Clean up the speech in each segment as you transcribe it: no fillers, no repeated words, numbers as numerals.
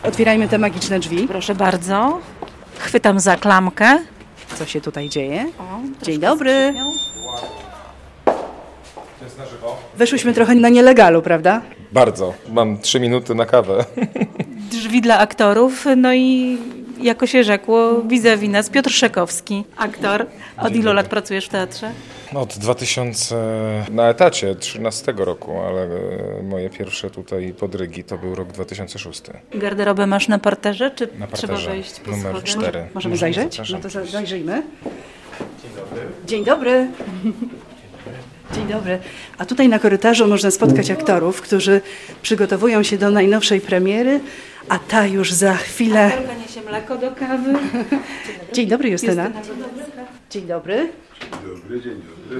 Otwierajmy te magiczne drzwi. Proszę bardzo. Chwytam za klamkę. Co się tutaj dzieje? O, Dzień dobry. To jest na żywo? Weszłyśmy trochę na nielegalu, prawda? Bardzo. Mam 3 minuty na kawę. Drzwi dla aktorów, no i jako się rzekło, vis-a-vis nas Piotr Szekowski, aktor. Od ilu lat pracujesz w teatrze? Od 2000 na etacie 13 roku, ale moje pierwsze tutaj podrygi to był rok 2006. Garderobę masz na parterze, czy Na trzeba parterze, wejść po numer schodach? 4. Możemy zajrzeć? Zapraszam. No to zajrzyjmy. Dzień dobry. Dzień dobry. A tutaj na korytarzu można spotkać aktorów, którzy przygotowują się do najnowszej premiery, a ta już za chwilę... Aktorka niesie mleko do kawy. Dzień dobry, Justyna. Dzień dobry. Dzień dobry.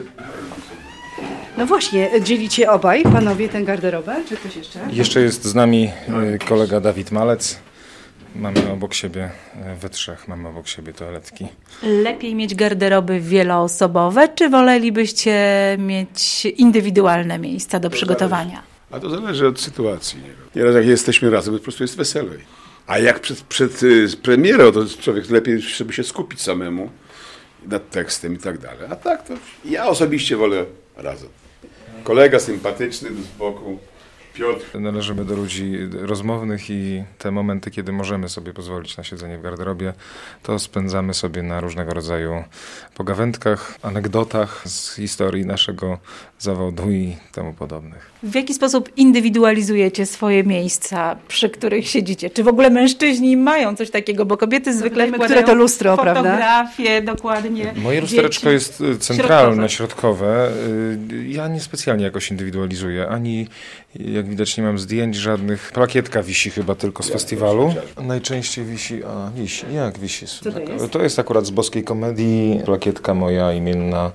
No właśnie, dzielicie obaj, panowie, tę garderobę, czy ktoś jeszcze? Jeszcze jest z nami kolega Dawid Malec. Mamy obok siebie, we trzech mamy obok siebie toaletki. Lepiej mieć garderoby wieloosobowe, czy wolelibyście mieć indywidualne miejsca do przygotowania? A to zależy od sytuacji. Nieraz jak jesteśmy razem, to po prostu jest weselej. A jak przed premierą, to człowiek lepiej, żeby się skupić samemu nad tekstem i tak dalej. A tak to ja osobiście wolę razem. Kolega sympatyczny z boku, Piotr. Należymy do ludzi rozmownych i te momenty, kiedy możemy sobie pozwolić na siedzenie w garderobie, to spędzamy sobie na różnego rodzaju pogawędkach, anegdotach z historii naszego zawodu i temu podobnych. W jaki sposób indywidualizujecie swoje miejsca, przy których siedzicie? Czy w ogóle mężczyźni mają coś takiego? Bo kobiety zwykle Zapytajmy, wkładają które to lustro, prawda? fotografie, dokładnie. Moje lustereczko dzieci. jest centralne, środkowe. Ja niespecjalnie jakoś indywidualizuję, ani jak widać nie mam zdjęć żadnych. Plakietka wisi chyba tylko z festiwalu. Najczęściej wisi, jak wisi? Co to jest? To jest akurat z Boskiej Komedii, plakietka moja imienna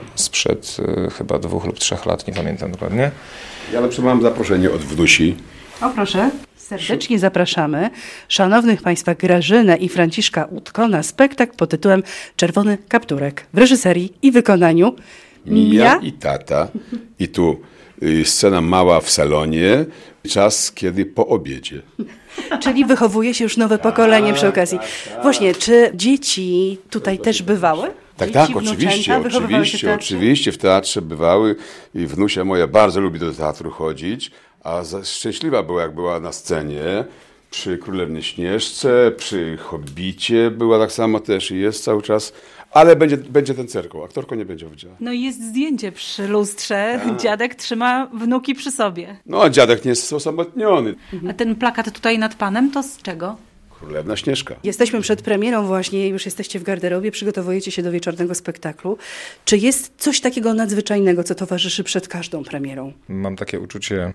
sprzed chyba 2 lub 3 lat, nie pamiętam dokładnie. Ja na przykład mam zaproszenie od wnusi. O proszę, serdecznie zapraszamy szanownych Państwa Grażynę i Franciszka Łódko na spektakl pod tytułem Czerwony Kapturek w reżyserii i wykonaniu Mija i tata. I tu scena mała w salonie. Czas, kiedy po obiedzie. Czyli wychowuje się już nowe pokolenie przy okazji. Właśnie, czy dzieci tutaj też bywały? Tak, Dzieci, tak, wnuczęta wychowywały się w teatrze? oczywiście w teatrze bywały i wnusia moja bardzo lubi do teatru chodzić, a szczęśliwa była, jak była na scenie przy Królewnie Śnieżce, przy Hobbicie była tak samo też i jest cały czas, ale będzie ten cerką, aktorko nie będzie widziała. No i jest zdjęcie przy lustrze. Dziadek trzyma wnuki przy sobie. No a dziadek nie jest osamotniony. A ten plakat tutaj nad panem to z czego? Królewna Śnieżka. Jesteśmy przed premierą właśnie, już jesteście w garderobie, przygotowujecie się do wieczornego spektaklu. Czy jest coś takiego nadzwyczajnego, co towarzyszy przed każdą premierą? Mam takie uczucie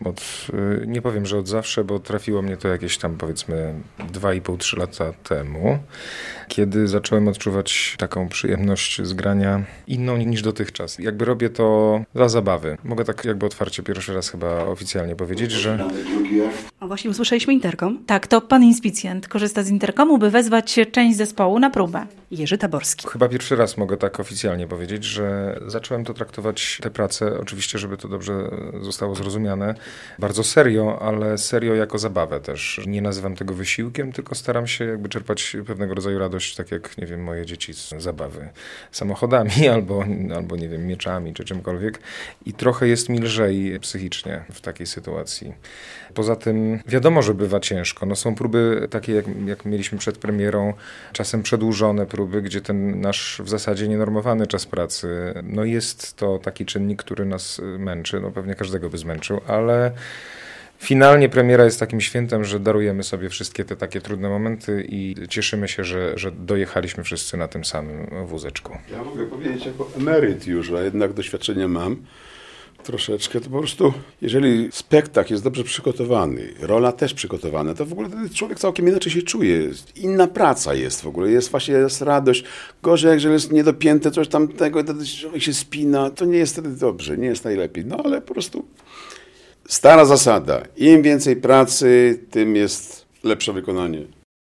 nie powiem, że od zawsze, bo trafiło mnie to jakieś tam powiedzmy 2,5-3 lata temu, kiedy zacząłem odczuwać taką przyjemność z grania inną niż dotychczas. Jakby robię to dla zabawy. Mogę tak jakby otwarcie pierwszy raz chyba oficjalnie powiedzieć, że A właśnie usłyszeliśmy interkom. Tak, to pan inspicjent korzysta z interkomu, by wezwać część zespołu na próbę. Jerzy Taborski. chyba pierwszy raz mogę tak oficjalnie powiedzieć, że zacząłem to traktować, tę pracę, oczywiście, żeby to dobrze zostało zrozumiane, bardzo serio, ale serio jako zabawę też. Nie nazywam tego wysiłkiem, tylko staram się jakby czerpać pewnego rodzaju radość, tak jak, nie wiem, moje dzieci z zabawy samochodami albo nie wiem, mieczami czy czymkolwiek. I trochę jest mi lżej psychicznie w takiej sytuacji. Poza tym wiadomo, że bywa ciężko. No, są próby takie, jak mieliśmy przed premierą, czasem przedłużone próby, gdzie ten nasz w zasadzie nienormowany czas pracy, no jest to taki czynnik, który nas męczy, no pewnie każdego by zmęczył, ale finalnie premiera jest takim świętem, że darujemy sobie wszystkie te takie trudne momenty i cieszymy się, że dojechaliśmy wszyscy na tym samym wózeczku. Ja mogę powiedzieć jako emeryt już, a jednak doświadczenie mam troszeczkę, to po prostu jeżeli spektakl jest dobrze przygotowany, rola też przygotowana, to w ogóle wtedy człowiek całkiem inaczej się czuje. Inna praca jest w ogóle, jest radość. Gorzej, jeżeli jest niedopięte coś tamtego, wtedy człowiek się spina, to nie jest wtedy dobrze, nie jest najlepiej. No ale po prostu stara zasada, im więcej pracy, tym jest lepsze wykonanie.